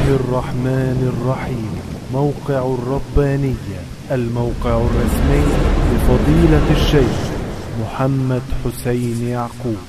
الله الرحمن الرحيم. موقع الربانية، الموقع الرسمي لفضيلة الشيخ محمد حسين يعقوب.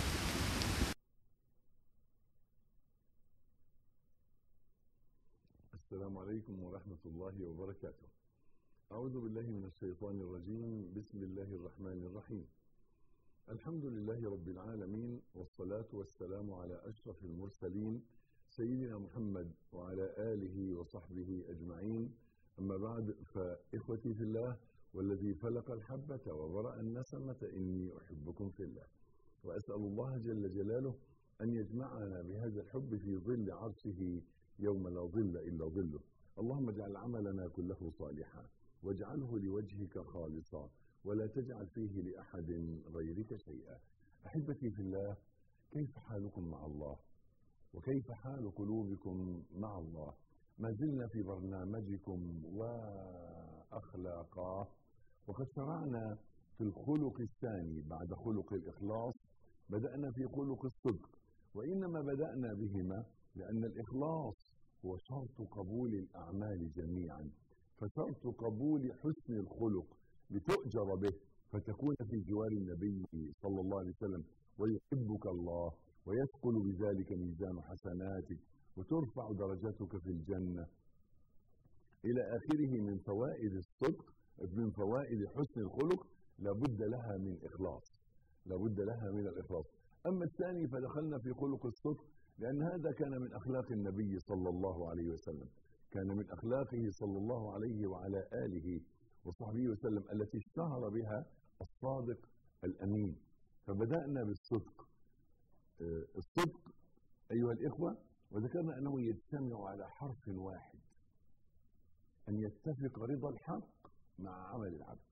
السلام عليكم ورحمة الله وبركاته. أعوذ بالله من الشيطان الرجيم. بسم الله الرحمن الرحيم. الحمد لله رب العالمين، والصلاة والسلام على أشرف المرسلين سيدنا محمد وعلى آله وصحبه أجمعين. أما بعد، فإخوتي في الله والذي فلق الحبة وبرأ النسمة إني أحبكم في الله، وأسأل الله جل جلاله أن يجمعنا بهذا الحب في ظل عرشه يوم لا ظل إلا ظله. اللهم اجعل عملنا كله صالحا، واجعله لوجهك خالصا، ولا تجعل فيه لأحد غيرك شيئا. أحبتي في الله، كيف حالكم مع الله؟ وكيف حال قلوبكم مع الله؟ ما زلنا في برنامجكم وأخلاقا، وقد شرعنا في الخلق الثاني بعد خلق الإخلاص. بدأنا في خلق الصدق، وإنما بدأنا بهما لأن الإخلاص هو شرط قبول الأعمال جميعا، فشرط قبول حسن الخلق لتؤجر به، فتكون في جوار النبي صلى الله عليه وسلم، ويحبك الله، ويثقل بذلك ميزان حسناتك، وترفع درجتك في الجنة إلى آخره. من فوائد الصدق، من فوائد حسن الخلق، لابد لها من إخلاص، لابد لها من الإخلاص. أما الثاني فدخلنا في خلق الصدق لأن هذا كان من أخلاق النبي صلى الله عليه وسلم، كان من أخلاقه صلى الله عليه وعلى آله وصحبه وسلم التي اشتهر بها الصادق الأمين. فبدأنا بالصدق. الصدق أيها الإخوة، وذكرنا أنه يجتمع على حرف واحد، أن يتفق رضا الحق مع عمل العبد.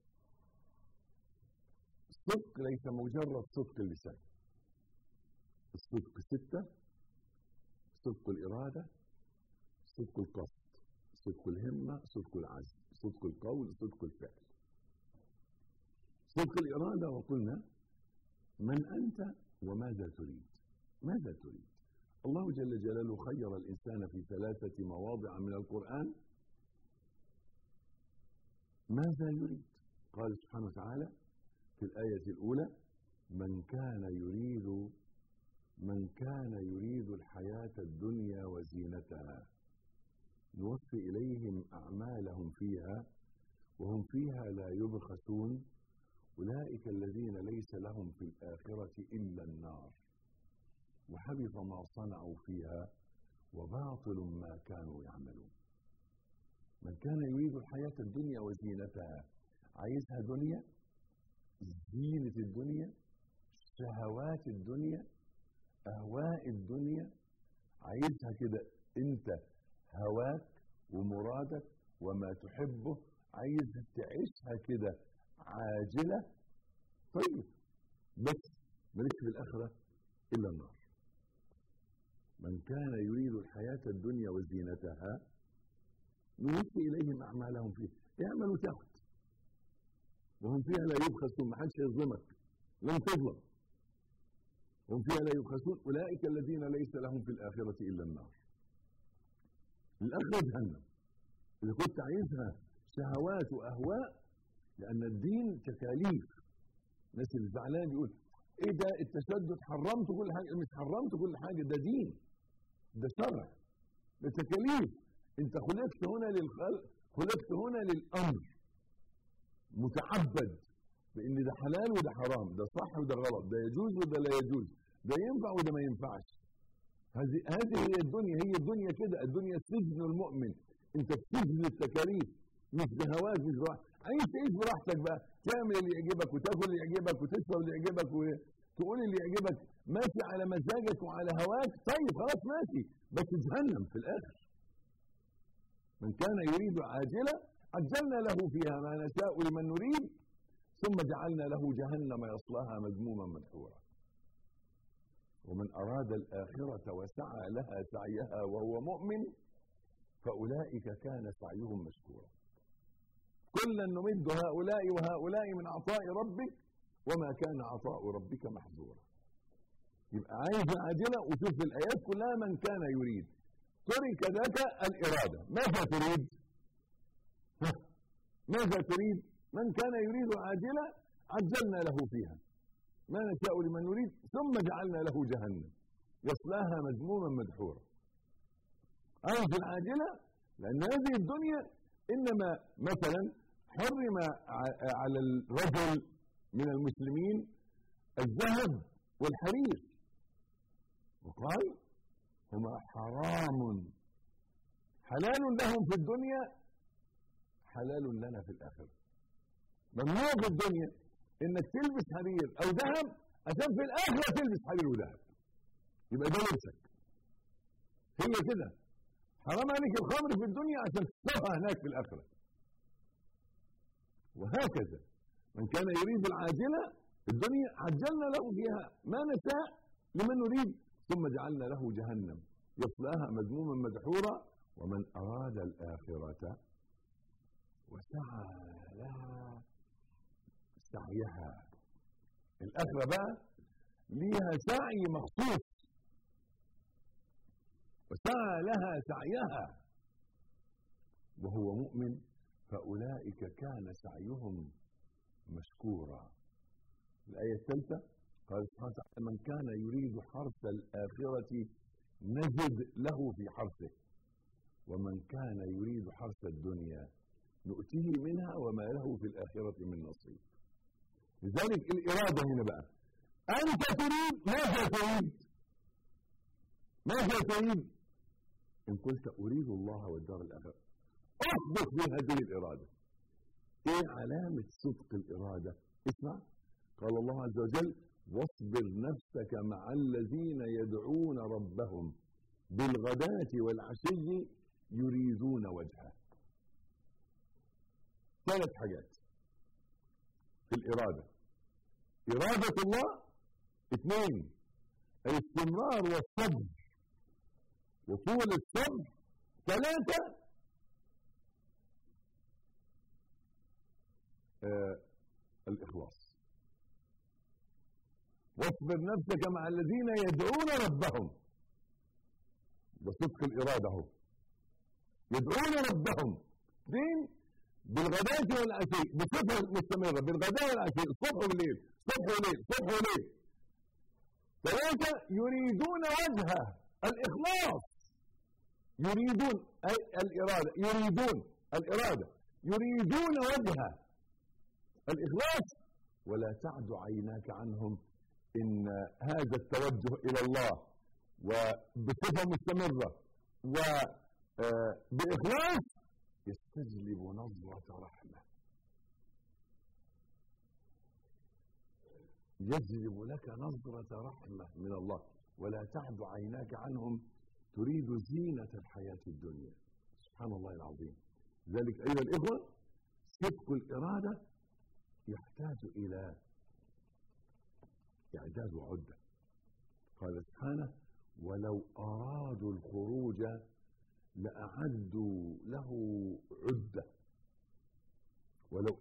الصدق ليس مجرد صدق اللسان، الصدق 6: صدق الإرادة، صدق القصد، صدق الهمة، صدق العزم، صدق القول، صدق الفعل. صدق الإرادة، وقلنا من أنت وماذا تريد؟ ماذا تريد؟ الله جل جلاله خير الإنسان في 3 مواضع من القرآن ماذا يريد. قال سبحانه وتعالى في الآية الأولى: من كان يريد الحياة الدنيا وزينتها نوفي إليهم أعمالهم فيها وهم فيها لا يبخسون أولئك الذين ليس لهم في الآخرة إلا النار وحبط ما صنعوا فيها وباطل ما كانوا يعملون. من كان يريد الحياة الدنيا وزينتها، عايزها دنيا، زينة الدنيا، شهوات الدنيا، أهواء الدنيا، عايزها كده. أنت هواك ومرادك وما تحبه عايز تعيشها كده عاجلة، طيب، بس مالك في الآخرة إلا النار. من كان يريد الحياة الدنيا وزينتها نوفي إليهم أعمالهم فيها. اعملوا تاخد، وهم فيها لا يبخسون، ما حدش يظلمك، لن تظلم، هم فيها لا يبخسون أولئك الذين ليس لهم في الآخرة إلا النار. الآخرة جهنم. إذا كنت عايزها شهوات وأهواء، لأن الدين تكاليف. الناس اللي زعلان يقول إيه ده التشدد، حرمت كل حاجة. مش حرمت كل حاجة، ده دين، ده شرع، ده تكاليف. أنت خلقت هنا للخلق، خلقت هنا للأمر، متعبد بأن ده حلال وده حرام، ده صح وده غلط، ده يجوز وده لا يجوز، ده ينفع وده ما ينفعش. هذه هي الدنيا، هي الدنيا كده. الدنيا سجن المؤمن، انت في سجن التكاليف، مش بهواك، مش براحتك. عايز تعيش براحتك بقى، تعمل اللي يعجبك وتاكل اللي يعجبك وتشرب اللي يعجبك وتقول اللي يعجبك، ماشي على مزاجك وعلى هواك، طيب خلاص ماشي، بس جهنم في الآخر. من كان يريد عاجلة عجلنا له فيها ما نشاء لمن نريد ثم جعلنا له جهنم يصلاها مذموما مدحورا. ومن أراد الآخرة وسعى لها سعيها وهو مؤمن فأولئك كان سعيهم مشكورا. كلا نمد هؤلاء وهؤلاء من عطاء ربك وما كان عطاء ربك محظورا. يبقى عايز عاجلة، وشوف الآيات كلها من كان يريد. ترك ذاك الإرادة. ماذا تريد؟ ماذا تريد؟ من كان يريد العاجلة عجلنا له فيها ما نشاء لمن نريد ثم جعلنا له جهنم يصلاها مذموما مدحورا. عايز العاجلة لأن هذه الدنيا إنما مثلا حرم على الرجل من المسلمين الذهب والحرير، وقال هما حرام حلال لهم في الدنيا حلال لنا في الآخرة. ممنوع في الدنيا إنك تلبس حرير أو ذهب عشان في الآخرة تلبس حرير وذهب، يبقى ده لبسك. هي كده، حرام عليك الخمر في الدنيا عشان تشربها هناك في الآخرة. وهكذا من كان يريد العاجلة في الدنيا عجلنا له فيها ما نشاء لمن نريد ثم جعلنا له جهنم يصلاها مذموما مدحورا. ومن أراد الآخرة وسعى لها سعيها. الآخرة بقى ليها سعي مخصوص، وسعى لها سعيها وهو مؤمن فأولئك كان سعيهم مشكورا. الآية الثالثة قال سبحانه وتعالى من كان يريد حرث الآخرة نزد له في حرثه ومن كان يريد حرث الدنيا نؤتيه منها وما له في الآخرة من نصيب. لذلك الإرادة هنا بقى، أنت تريد ماذا تريد؟ ماذا تريد؟ إن قلت أريد الله والدار الآخرة أصدق في هذه الإرادة. إيه علامة صدق الإرادة؟ اسمع، قال الله عز وجل واصبر نفسك مع الذين يدعون ربهم بالغداة والعشي يريدون وجهه. ثلاث حاجات في الإرادة. إرادة الله، اثنين الاستمرار والصبر وطول الصبر، ثلاثة الإخلاص. واصبر نفسك مع الذين يدعون ربهم، بصدق الإرادة هو يدعون ربهم اثنين بالغداة والعشي بصفة مستمرة، بالغداة والعشي الصبح والليل صبح وليل صبح وليل. ثلاثة يريدون وجهه، الإخلاص. يريدون أي الإرادة، يريدون الإرادة، يريدون وجهه الإخلاص. ولا تعد عيناك عنهم، إن هذا التوجه إلى الله وبصفة مستمرة وبإخلاص يستجلب نظرة رحمة، يجلب لك نظرة رحمة من الله. ولا تعد عيناك عنهم تريد زينة الحياة الدنيا. سبحان الله العظيم. ذلك أيها الإخوة صدق الإرادة يحتاج إلى إعداد وعدة. قال سبحانه ولو أرادوا الخروج لأعدوا له عدة. ولو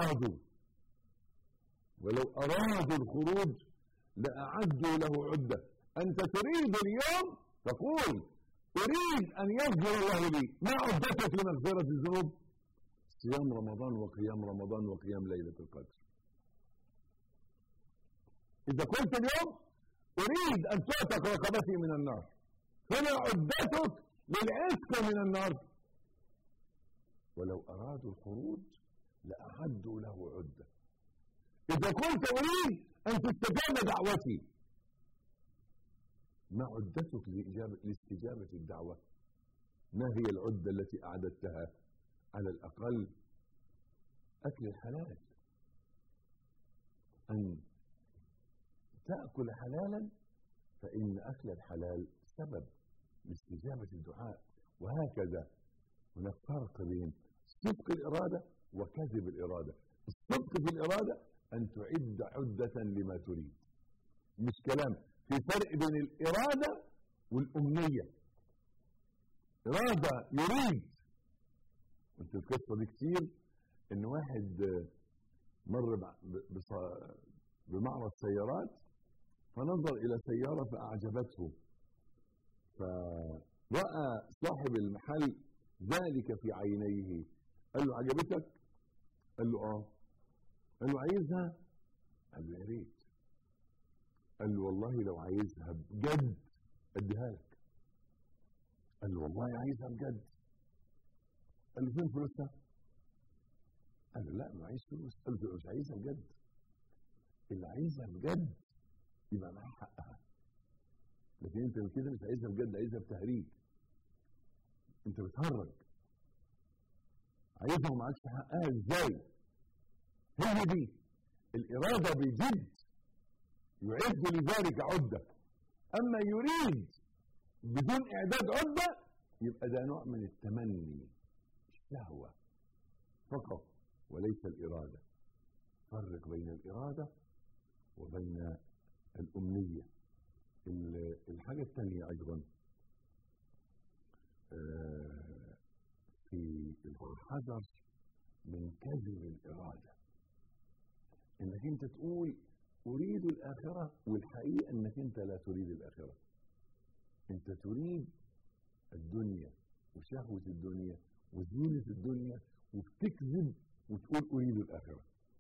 أرادوا الخروج لأعدوا له عدة. أنت تريد اليوم تقول أريد أن يغفر الله لي، ما عدتك لمغفرة الذنوب؟ صيام رمضان وقيام رمضان وقيام ليلة القدر. إذا قلت اليوم أريد أن تعتق رقبتي من النار، فما عدتك للعتق من النار؟ ولو أرادوا الخروج لأعدوا له عدة. إذا قلت أريد أن تستجاب دعوتي، ما عدتك لاستجابة الدعوة؟ ما هي العدة التي أعددتها؟ على الأقل أكل الحلال، أن تأكل حلالا، فإن أكل الحلال سبب لاستجابة الدعاء. وهكذا هناك فرق بين صدق الإرادة وكذب الإرادة. الصدق في الإرادة أن تعد عدة لما تريد، مش كلام. في فرق بين الإرادة والأمنية. إرادة يريد، قلت القصة دي كتير، إن واحد مر بمعرض سيارات فنظر إلى سيارة فأعجبته، رأى صاحب المحل ذلك في عينيه، قال له عجبتك؟ قال له اه. قال له عايزها؟ قال له يا ريت. قال له والله لو عايزها بجد اديها لك. قال له والله عايزها بجد. قال له فين فلوسها؟ قال له لا ما عايز فلوس. قال له مش عايزها بجد، اللي عايزها بجد يبقى معاه حقها، لكن انت كده مش عايزها بجد، عايزها بتهريج، انت بتهرج، عايزها ومعكش حقها ازاي؟ هي دي الاراده بجد، يعد لذلك عده. اما يريد بدون اعداد عده يبقى ده نوع من التمني، الشهوه فقط وليس الاراده. فرق بين الاراده وبين الامنيه. الحاجه الثانيه ايضا في الحذر من كذب الاراده، انك انت تقول اريد الاخره والحقيقه انك انت لا تريد الاخره، انت تريد الدنيا وشهوه الدنيا وزينه الدنيا، وبتكذب وتقول اريد الاخره.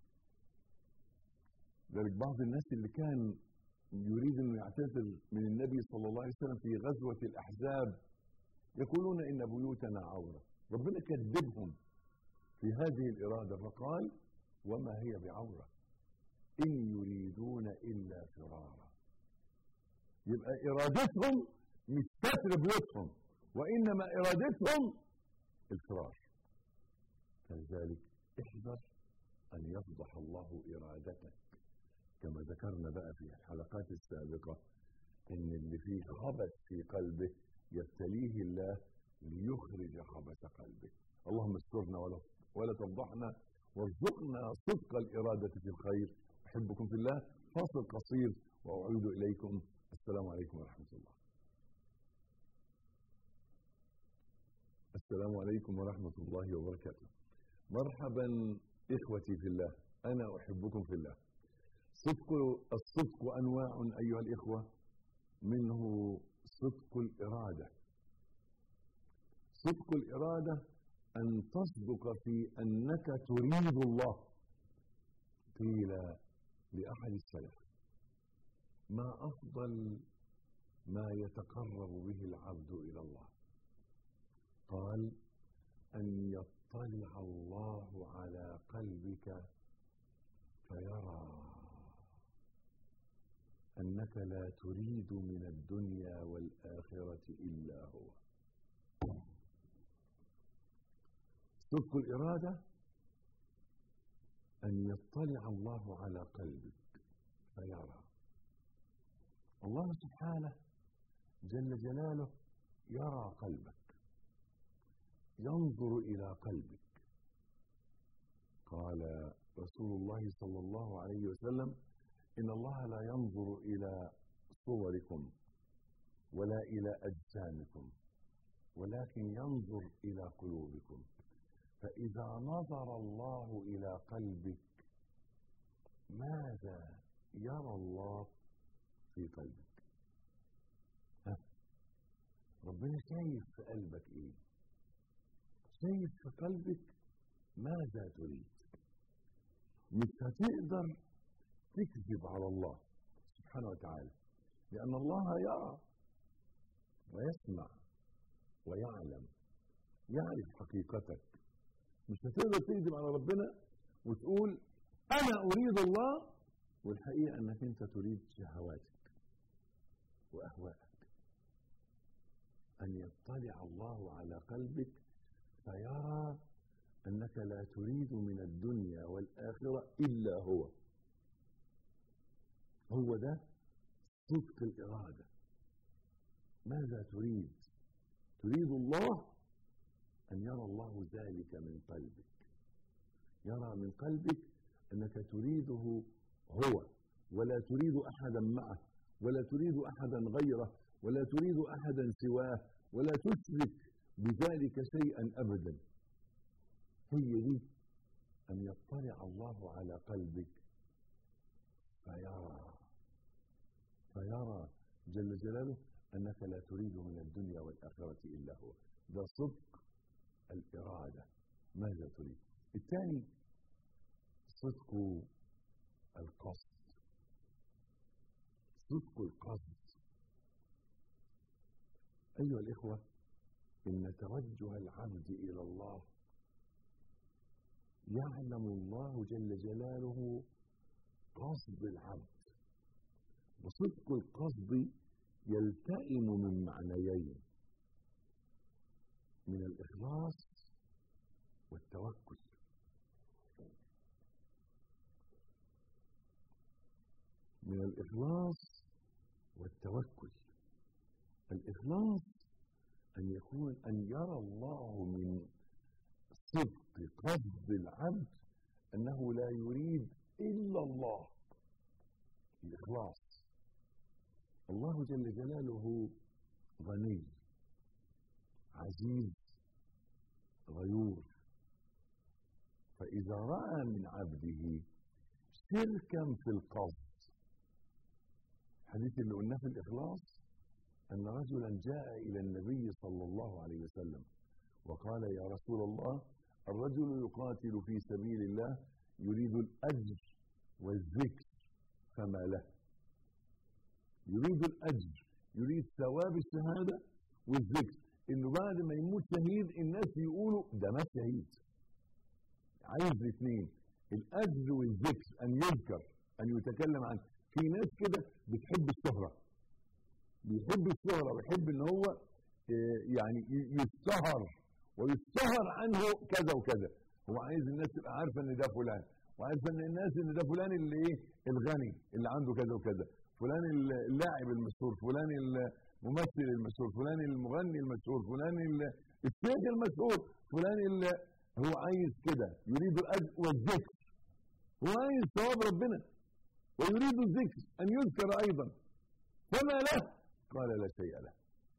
ذلك بعض الناس اللي كان يريد انه يعتذر من النبي صلى الله عليه وسلم في غزوه الاحزاب يقولون ان بيوتنا عوره، ربنا كذبهم في هذه الاراده فقال وما هي بعوره ان يريدون الا فرارا. يبقى ارادتهم مش ستر بيوتهم، وانما ارادتهم الفرار. فلذلك احذر ان يفضح الله ارادتك، كما ذكرنا بقى في الحلقات السابقه ان اللي فيه خبث في قلبه يبتليه الله ليخرج خبث قلبه. اللهم استرنا ولا تفضحنا، وارزقنا صدق الإرادة في الخير. أحبكم في الله. فاصل قصير وأعود إليكم. السلام عليكم ورحمة الله. السلام عليكم ورحمة الله وبركاته. مرحبا إخوتي في الله، أنا أحبكم في الله. الصدق أنواع أيها الإخوة، منه صدق الإرادة. صدق الإرادة أن تصدق في أنك تريد الله. قيل لأحد السلف ما أفضل ما يتقرب به العبد إلى الله؟ قال أن يطلع الله على قلبك فيرى أنك لا تريد من الدنيا والآخرة إلا هو. صدق الإرادة أن يطلع الله على قلبك فيرى. الله سبحانه جل جلاله يرى قلبك، ينظر إلى قلبك. قال رسول الله صلى الله عليه وسلم إن الله لا ينظر إلى صوركم ولا إلى أجسامكم ولكن ينظر إلى قلوبكم. فإذا نظر الله إلى قلبك ماذا يرى الله في قلبك؟ ربنا شايف في قلبك إيه؟ شايف في قلبك ماذا تريد. مش هتقدر تكذب على الله سبحانه وتعالى، لأن الله يرى ويسمع ويعلم، يعرف حقيقتك. مش هتقدر تكذب على ربنا وتقول أنا أريد الله والحقيقة أنك أنت تريد شهواتك وأهواءك. أن يطلع الله على قلبك فيرى أنك لا تريد من الدنيا والآخرة إلا هو. هو ده صدق الإرادة. ماذا تريد؟ تريد الله، أن يرى الله ذلك من قلبك، يرى من قلبك أنك تريده هو، ولا تريد أحدا معه، ولا تريد أحدا غيره، ولا تريد أحدا سواه، ولا تشرك بذلك شيئا أبدا. هي دي أن يطلع الله على قلبك فيرى جل جلاله أنك لا تريد من الدنيا والآخرة إلا هو. ده صدق الإرادة، ماذا تريد. الثاني صدق القصد. صدق القصد. أيها الإخوة، إن توجه العبد إلى الله يعلم الله جل جلاله قصد العبد، وصدق القصد يلتئم من معنيين: من الإخلاص والتوكل. من الإخلاص والتوكل. الإخلاص أن يرى الله من صدق قصد العبد أنه لا يريد إلا الله. الإخلاص. الله جل جلاله غني عزيز غيور، فإذا رأى من عبده شركا في القصد، الحديث اللي قلناه في الإخلاص أن رجلا جاء إلى النبي صلى الله عليه وسلم وقال: يا رسول الله، الرجل يقاتل في سبيل الله يريد الأجر والذكر فما له. يريد الأجر، يريد ثواب الشهادة والذكر، إنه بعد ما يموت شهيد الناس يقولوا ده مات شهيد. عايز الاثنين، الأجر والذكر، أن يذكر، أن يتكلم عنه. في ناس كده بتحب الشهرة، بيحب الشهرة ويحب إن هو يعني يشتهر ويشتهر عنه كذا وكذا. هو عايز الناس تبقى عارفة إن ده فلان، وعارفة إن الناس إن ده فلان اللي إيه الغني اللي عنده كذا وكذا، فلان اللاعب المشهور، فلان الممثل المشهور، فلان المغني المشهور، فلان الشيخ المشهور، فلان هو عايز كده. يريد الأجر والذكر، هو عايز ثواب ربنا، ويريد الذكر أن يذكر أيضا. فما له؟ قال: لا شيء له.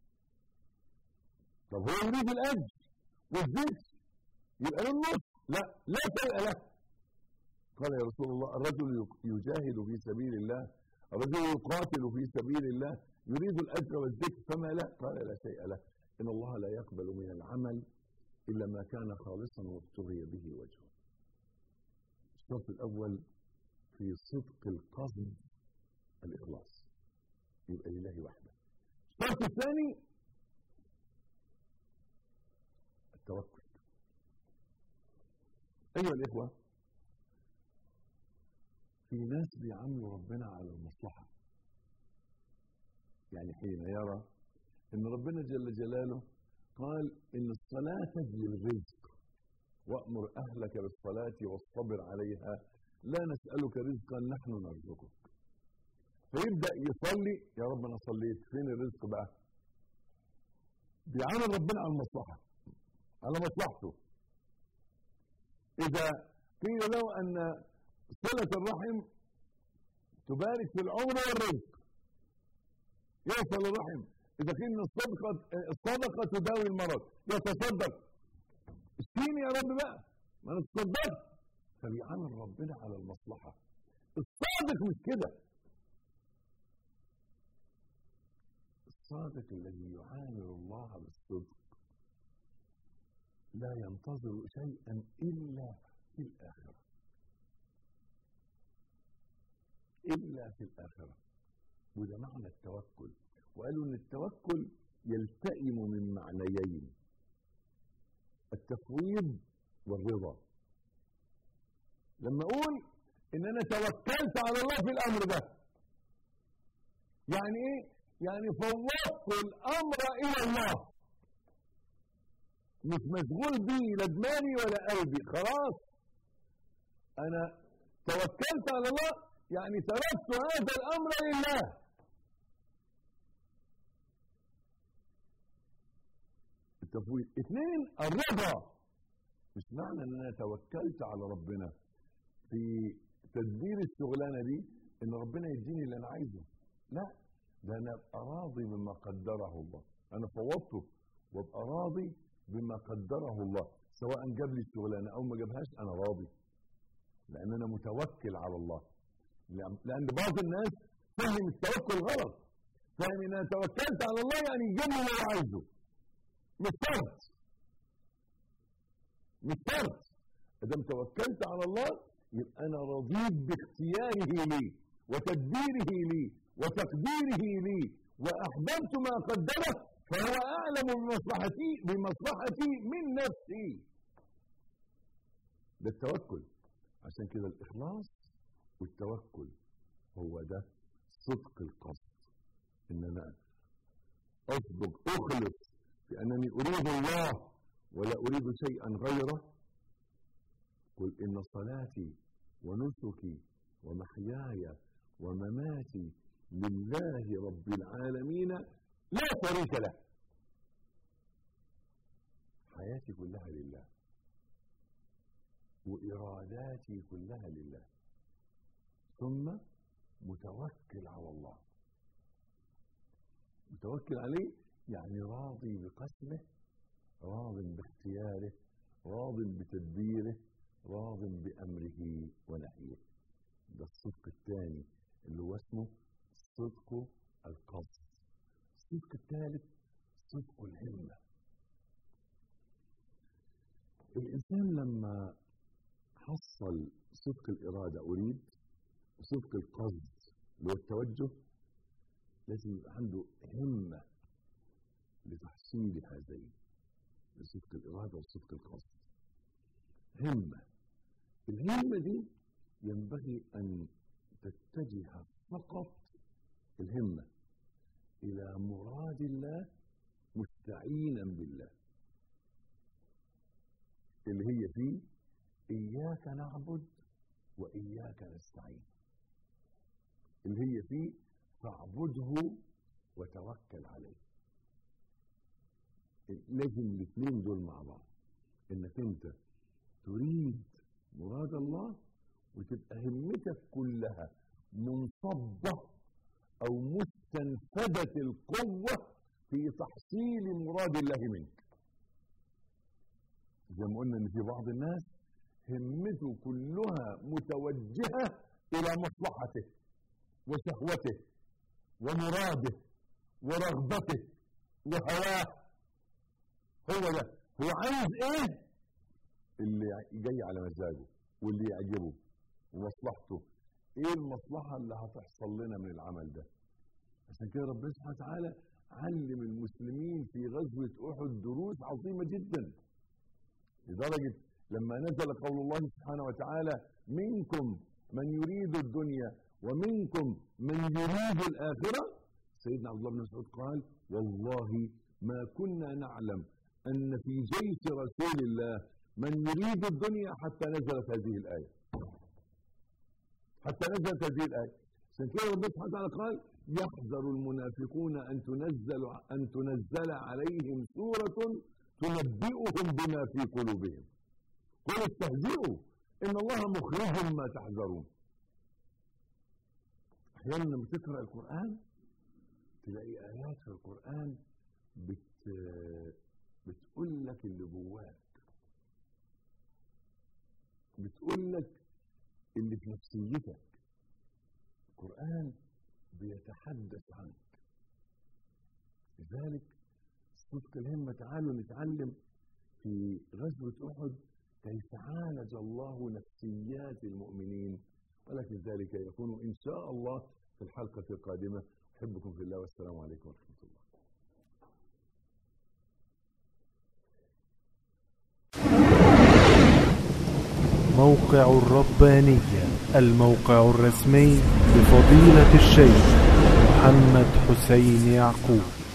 طب هو يريد الأجر والذكر يبقى له النص؟ لا شيء له. قال: يا رسول الله، الرجل يجاهد في سبيل الله، الرجل يقاتل في سبيل الله يريد الأجر والذكر فما له؟ قال: لا شيء له. إن الله لا يقبل من العمل إلا ما كان خالصا وابتغي به وجهه. الشرط الأول في صدق القصد الإخلاص، يبقى لله وحده. الشرط الثاني التوكل. أيها الإخوة، في ناس بيعاملوا ربنا على المصلحة، يعني حين يرى إن ربنا جل جلاله قال: إن الصلاة تجلب الرزق، وأمر أهلك بالصلاة واصطبر عليها لا نسألك رزقا نحن نرزقك. فيبدأ يصلي: يا رب أنا صليت، فين الرزق بقى؟ بيعامل ربنا على المصلحة، على مصلحته. إذا قيل له أن صلة الرحم تبارك في العمر والرزق يصل الرحم، إذا قيل أن الصدقة تداوي المرض يتصدق، اشفيني يا رب بقى ما أنا تصدقت. فبيعامل ربنا على المصلحة. الصادق مش كده. الصادق الذي يعامل الله بالصدق لا ينتظر شيئا إلا في الآخرة، إلا في الآخرة. وده معنى التوكل. وقالوا إن التوكل يلتئم من معنيين: التفويض والرضا. لما أقول إن أنا توكلت على الله في الأمر ده، يعني إيه؟ يعني فوضت الأمر إلى الله، مش مشغول بيه لا دماغي ولا قلبي، خلاص أنا توكلت على الله، يعني تركت هذا الأمر لله. التفويض. اثنين، الرضا. مش معنى ان انا توكلت على ربنا في تدبير الشغلانه دي ان ربنا يديني اللي انا عايزه، لا، ده انا ابقى راضي بما قدره الله. انا فوضته وابقى راضي بما قدره الله، سواء جاب لي الشغلانه او ما جابهاش انا راضي، لان انا متوكل على الله. لان بعض الناس فهم التوكل غلط، فاهم ان انا توكلت على الله يعني يجيب لي اللي هو عايزه، مش شرط. اذا توكلت على الله يبقى انا رضيت باختياره لي وتدبيره لي وتقديره لي، واحببت ما قدره، فهو اعلم بمصلحتي من نفسي. ده التوكل. عشان كده الاخلاص والتوكل هو ده صدق القصد، ان انا اصدق اخلص في انني اريد الله ولا اريد شيئا غيره. قل ان صلاتي ونسكي ومحياي ومماتي لله رب العالمين لا شريك له. حياتي كلها لله وإراداتي كلها لله، ثم متوكل على الله. متوكل عليه يعني راضي بقسمه، راض باختياره، راض بتدبيره، راض بأمره ونهيه. ده الصدق الثاني اللي هو اسمه صدق القصد. الصدق الثالث صدق الهمة. الإنسان لما حصل صدق الإرادة أريد وصدق القصد اللي هو التوجه، لازم يبقى عنده همة لتحصيل هذين، لصدق الإرادة وصدق القصد. همة. الهمة دي ينبغي أن تتجه فقط الهمة إلى مراد الله مستعينا بالله، اللي هي فيه إياك نعبد وإياك نستعين، اللي هي فيه فاعبده وتوكل عليه. لازم الاثنين دول مع بعض، انك انت تريد مراد الله وتبقى همتك كلها منصبة او مستنفذة القوة في تحصيل مراد الله منك. زي ما قلنا ان في بعض الناس همته كلها متوجهة الى مصلحته وشهوته ومراده ورغبته وهواه. هو عايز ايه اللي جاي على مزاجه واللي يعجبه ومصلحته. ايه المصلحة اللي هتحصل لنا من العمل ده؟ عشان كده ربنا سبحانه وتعالى علم المسلمين في غزوة احد دروس عظيمة جدا، لدرجة لما نزل قول الله سبحانه وتعالى منكم من يريد الدنيا ومنكم من يريد الآخرة، سيدنا عبد الله بن مسعود قال والله ما كنا نعلم أن في جيش رسول الله من يريد الدنيا حتى نزلت هذه الآية. عشان كده ربنا سبحانه وتعالى قال يحذر المنافقون أن تنزل عليهم سورة تنبئهم بما في قلوبهم قل استهزئوا إن الله مخرج ما تحذرون. أحيانا لما تقرأ القرآن تلاقي آيات في القرآن بتقول لك اللي جواك، بتقول لك اللي في نفسيتك. القرآن بيتحدث عنك. لذلك صدق الهمة. تعالوا نتعلم في غزوة أحد كيف عالج الله نفسيات المؤمنين، ولكن ذلك يكون إن شاء الله في الحلقة القادمة. أحبكم في الله والسلام عليكم ورحمة الله. موقع الربانية، الموقع الرسمي لفضيلة الشيخ محمد حسين يعقوب.